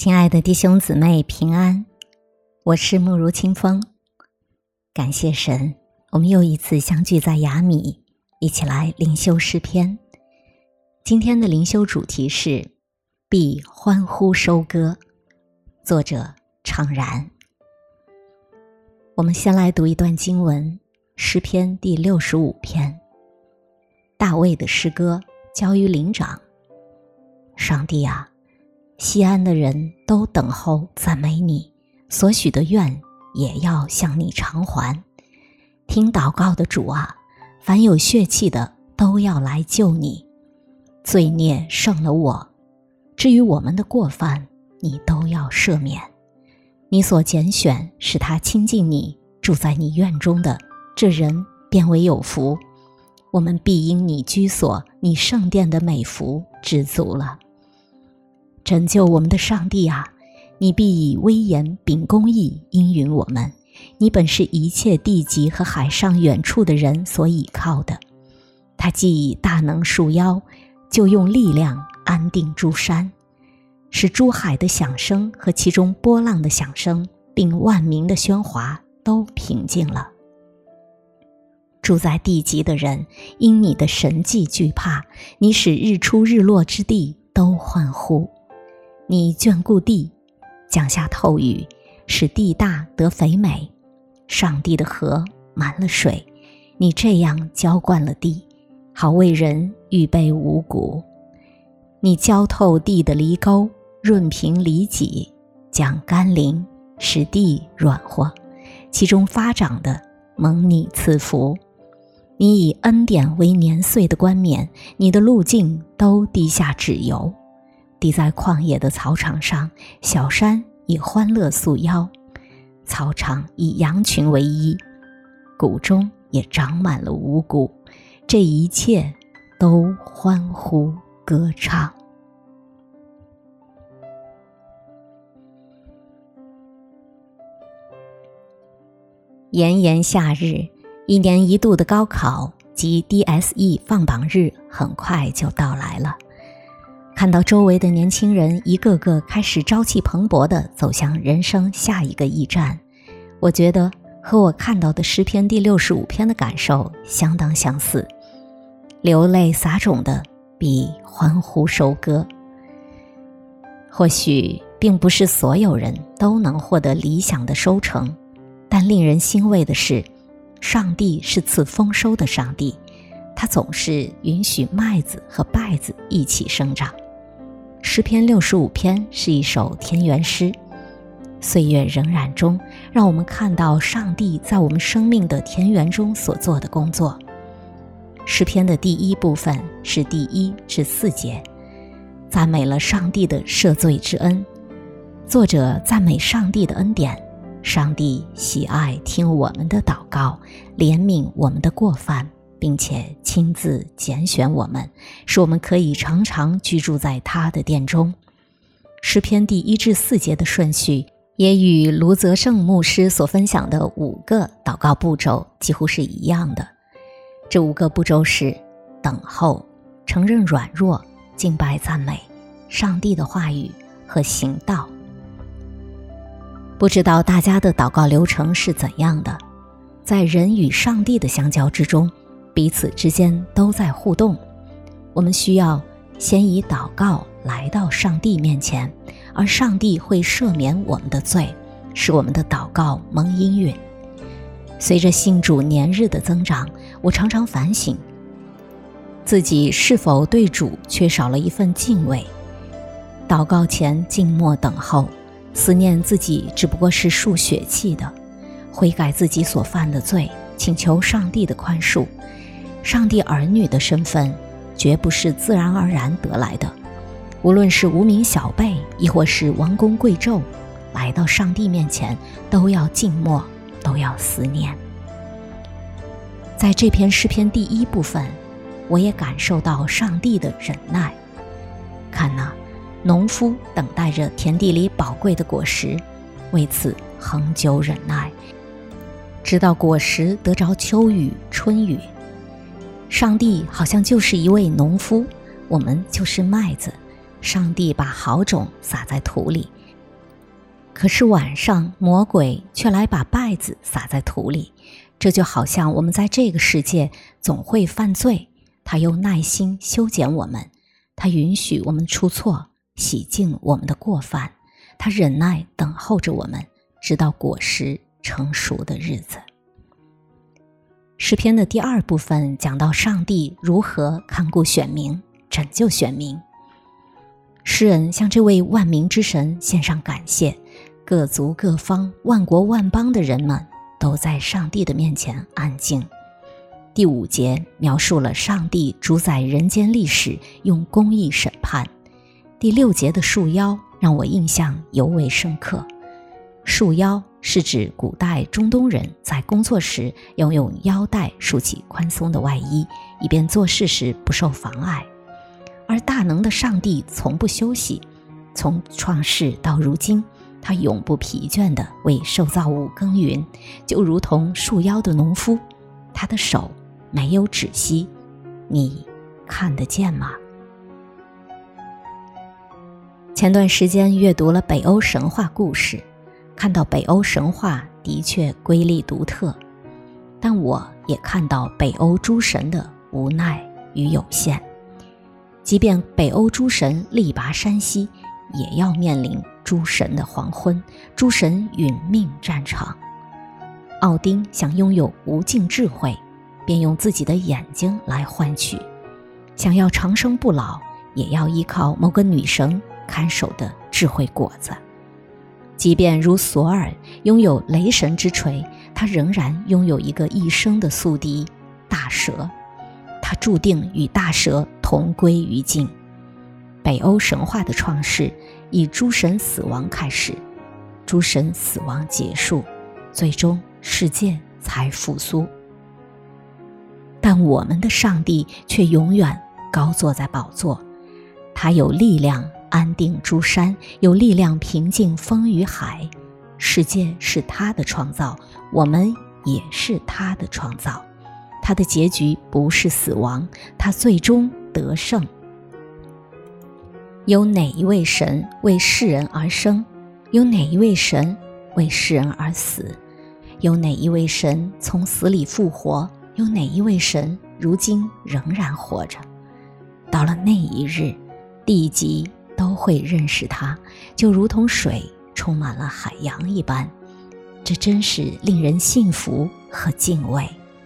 亲爱的弟兄姊妹平安，我是慕如清风。感谢神，我们又一次相聚在雅米，一起来灵修诗篇。今天的灵修主题是必欢呼收割，作者怅然。我们先来读一段经文，诗篇第65篇，大卫的诗歌，交于灵长。上帝啊，西安的人都等候赞美你，所许的愿也要向你偿还。听祷告的主啊，凡有血气的都要来救你。罪孽胜了我，至于我们的过犯，你都要赦免。你所拣选使他亲近你，住在你院中的，这人便为有福。我们必因你居所，你圣殿的美福知足了。拯救我们的上帝啊，你必以威严秉公义应允我们。你本是一切地极和海上远处的人所倚靠的。他既以大能束腰，就用力量安定诸山，使诸海的响声和其中波浪的响声，并万民的喧哗都平静了。住在地极的人因你的神迹惧怕，你使日出日落之地都欢呼。你眷顾地，降下透雨，使地大得肥美。上帝的河满了水，你这样浇灌了地，好为人预备五谷。你浇透地的犁沟，润平犁脊，降甘霖，使地软和，其中发长的蒙你赐福。你以恩典为年岁的冠冕，你的路径都滴下脂油。滴在旷野的草场上，小山以欢乐束腰，草场以羊群为衣，谷中也长满了五谷，这一切都欢呼歌唱。炎炎夏日，一年一度的高考及 DSE 放榜日很快就到来了。看到周围的年轻人一个个开始朝气蓬勃地走向人生下一个驿站，我觉得和我看到的诗篇第65篇的感受相当相似。流泪撒种的比欢呼收割。或许并不是所有人都能获得理想的收成，但令人欣慰的是，上帝是赐丰收的上帝，他总是允许麦子和稗子一起生长。诗篇65篇是一首田园诗，岁月荏苒中，让我们看到上帝在我们生命的田园中所做的工作。诗篇的第一部分是第1至4节，赞美了上帝的赦罪之恩。作者赞美上帝的恩典，上帝喜爱听我们的祷告，怜悯我们的过犯，并且亲自拣选我们，使我们可以常常居住在他的殿中。诗篇第1至4节的顺序也与卢泽胜牧师所分享的5个祷告步骤几乎是一样的。这5个步骤是等候、承认软弱、敬拜赞美、上帝的话语和行道。不知道大家的祷告流程是怎样的？在人与上帝的相交之中，彼此之间都在互动。我们需要先以祷告来到上帝面前，而上帝会赦免我们的罪，使我们的祷告蒙应允。随着信主年日的增长，我常常反省自己是否对主缺少了一份敬畏。祷告前静默等候，思念自己只不过是属血气的，悔改自己所犯的罪，请求上帝的宽恕。上帝儿女的身份绝不是自然而然得来的，无论是无名小辈亦或是王公贵胄，来到上帝面前都要静默，都要思念。在这篇诗篇第1部分，我也感受到上帝的忍耐。看哪，农夫等待着田地里宝贵的果实，为此恒久忍耐，直到果实得着秋雨春雨。上帝好像就是一位农夫，我们就是麦子。上帝把好种撒在土里， 可是晚上魔鬼却来把稗子撒在土里，这就好像我们在这个世界总会犯罪，他又耐心修剪我们，他允许我们出错，洗净我们的过犯，他忍耐等候着我们，直到果实成熟的日子。诗篇的第2部分讲到上帝如何看顾选民，拯救选民。诗人向这位万民之神献上感谢，各族各方万国万邦的人们都在上帝的面前安静。第5节描述了上帝主宰人间历史，用公义审判。第6节的束腰让我印象尤为深刻。束腰是指古代中东人在工作时要用腰带束起宽松的外衣，以便做事时不受妨碍。而大能的上帝从不休息，从创世到如今，他永不疲倦地为受造物耕耘，就如同束腰的农夫，他的手没有止息，你看得见吗？前段时间阅读了北欧神话故事，看到北欧神话的确瑰丽独特，但我也看到北欧诸神的无奈与有限。即便北欧诸神力拔山兮，也要面临诸神的黄昏，诸神殒命战场。奥丁想拥有无尽智慧，便用自己的眼睛来换取；想要长生不老，也要依靠某个女神看守的智慧果子。即便如索尔拥有雷神之锤，他仍然拥有一个一生的宿敌大蛇，他注定与大蛇同归于尽。北欧神话的创世以诸神死亡开始，诸神死亡结束，最终世界才复苏。但我们的上帝却永远高坐在宝座，他有力量安定诸山，有力量平静风与海。世界是他的创造，我们也是他的创造。他的结局不是死亡，他最终得胜。有哪一位神为世人而生？有哪一位神为世人而死？有哪一位神从死里复活？有哪一位神如今仍然活着？到了那一日，地极都会认识他，就如同水充满了海洋一般。这真是令人信服和敬畏。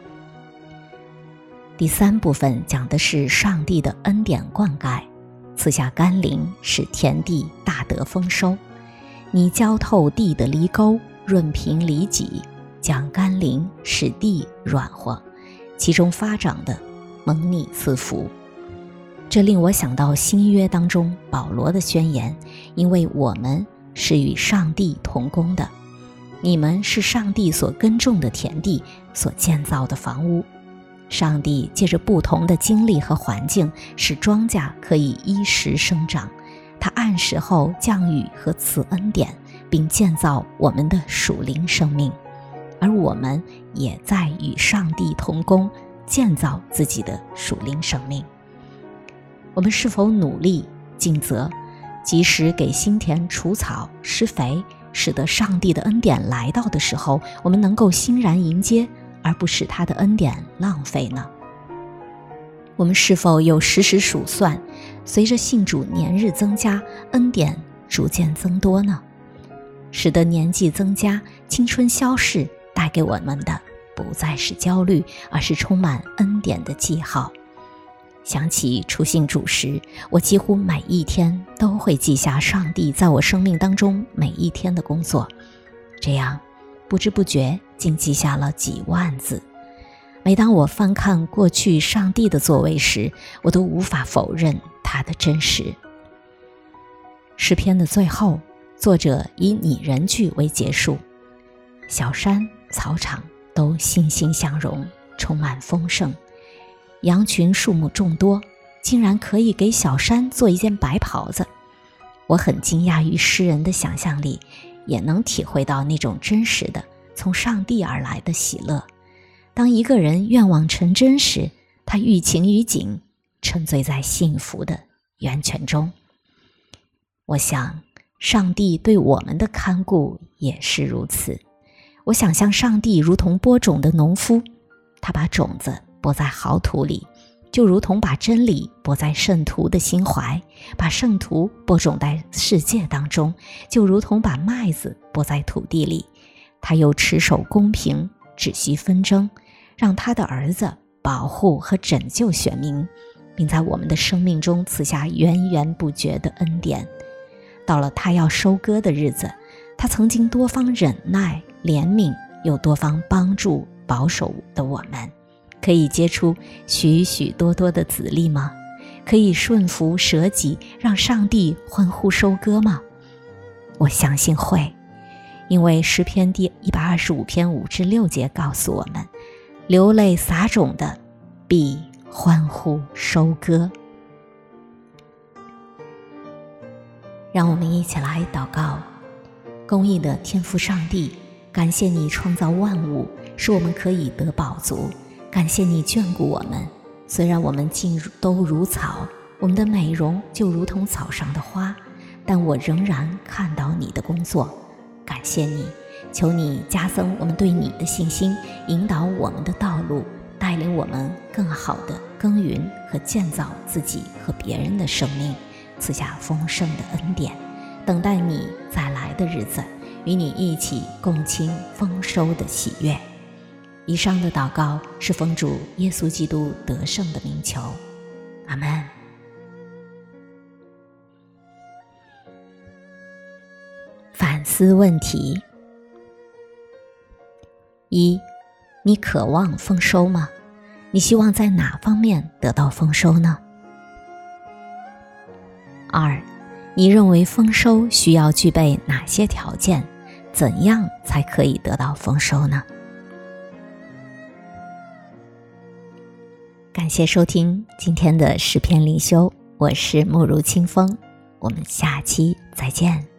第3部分讲的是上帝的恩典灌溉，赐下甘霖，使田地大得丰收。你浇透地的犁沟，润平犁脊，将甘霖使地软和，其中发长的蒙你赐福。这令我想到新约当中保罗的宣言，因为我们是与上帝同工的，你们是上帝所耕种的田地，所建造的房屋。上帝借着不同的经历和环境，使庄稼可以依时生长，他按时候降雨和赐恩典，并建造我们的属灵生命，而我们也在与上帝同工，建造自己的属灵生命。我们是否努力尽责，及时给心田除草施肥，使得上帝的恩典来到的时候，我们能够欣然迎接，而不使他的恩典浪费呢？我们是否有时时数算，随着信主年日增加，恩典逐渐增多呢？使得年纪增加，青春消逝，带给我们的不再是焦虑，而是充满恩典的记号。想起初信主时，我几乎每一天都会记下上帝在我生命当中每一天的工作，这样不知不觉竟记下了几万字。每当我翻看过去上帝的作为时，我都无法否认他的真实。诗篇的最后，作者以拟人句为结束，小山草场都欣欣向荣，充满丰盛。羊群数目众多，竟然可以给小山做一件白袍子。我很惊讶于诗人的想象力，也能体会到那种真实的从上帝而来的喜乐。当一个人愿望成真时，他寓情于景，沉醉在幸福的源泉中。我想， 上帝对我们的看顾也是如此。我想象上帝如同播种的农夫，他把种子播在好土里，就如同把真理播在圣徒的心怀，把圣徒播种在世界当中，就如同把麦子播在土地里。他又持守公平，止息纷争，让他的儿子保护和拯救选民，并在我们的生命中赐下源源不绝的恩典。到了他要收割的日子，他曾经多方忍耐怜悯，又多方帮助保守的我们，可以结出许许多多的子粒吗？可以顺服舍己，让上帝欢呼收割吗？我相信会，因为诗篇第125篇5至6节告诉我们，流泪撒种的必欢呼收割。让我们一起来祷告。公义的天父上帝，感谢你创造万物，使我们可以得饱足，感谢你眷顾我们。虽然我们尽都如草，我们的美容就如同草上的花，但我仍然看到你的工作。感谢你，求你加增我们对你的信心，引导我们的道路，带领我们更好地耕耘和建造自己和别人的生命，赐下丰盛的恩典，等待你再来的日子，与你一起共庆丰收的喜悦。以上的祷告是奉主耶稣基督得胜的名求，阿们。反思问题：一，你渴望丰收吗？你希望在哪方面得到丰收呢？二，你认为丰收需要具备哪些条件？怎样才可以得到丰收呢？感谢收听今天的诗篇灵修，我是慕如清风，我们下期再见。